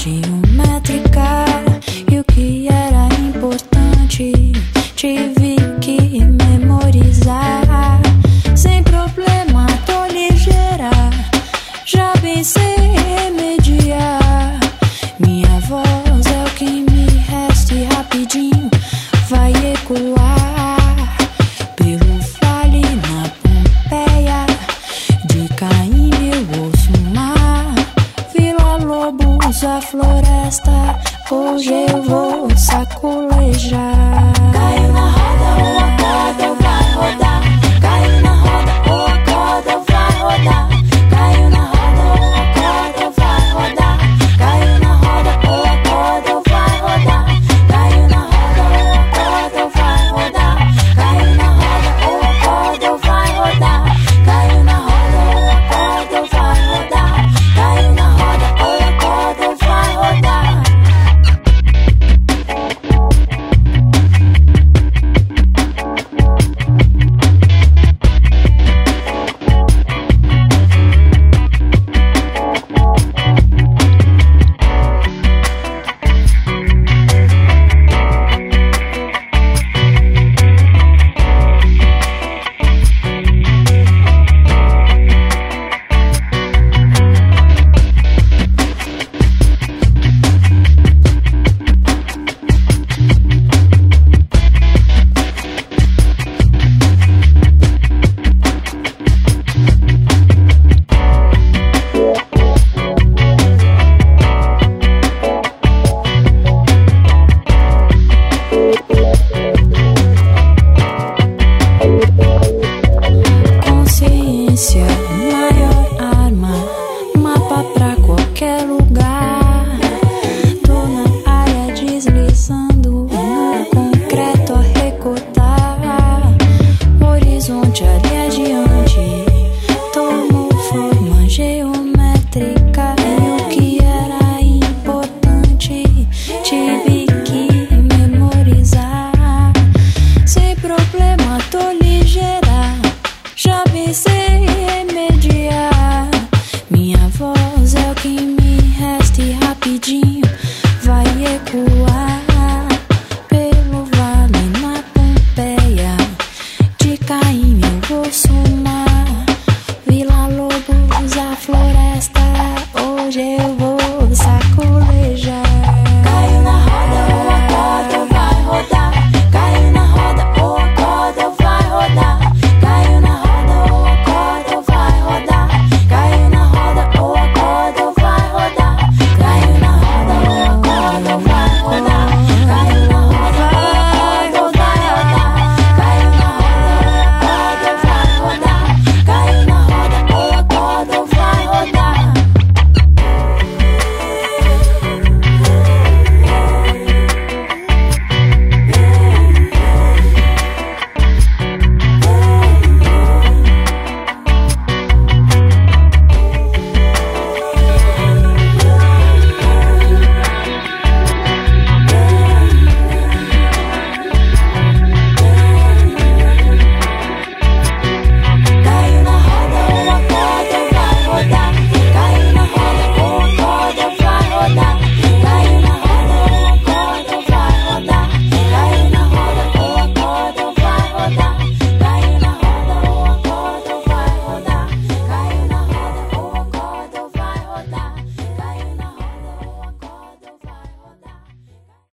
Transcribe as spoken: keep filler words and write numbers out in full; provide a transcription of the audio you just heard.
geométrica. E o que era importante tive que memorizar. Sem problema, tô ligeira, já pensei em remediar. Minha voz é o que me resta e rapidinho vai ecoar pelo vale na Pompeia. De Caymmi eu ouço o mar, Vila Lobos, a floresta. Hoje eu vou sacolejar. Caiu na roda, o acorde vai rodar. Caiu na roda, o acorde vai rodar. Caiu na roda, o acorde vai rodar. Caiu na roda, o acorde vai rodar. Caiu na roda, o acorde vai rodar. Caiu na roda, o acorde vai rodar. Caiu na roda, o acorde vai rodar. Caiu na roda, o acorde vai rodar. Consciência, maior arma, mapa pra qualquer lugar. Tô na área deslizando, no concreto a recortar. Horizonte ali adiante, tomou forma geométrica. E o que era importante tive que memorizar. Sem problema, tô ligeira, já pensei em remediar. Minha voz é o que me resta e rapidinho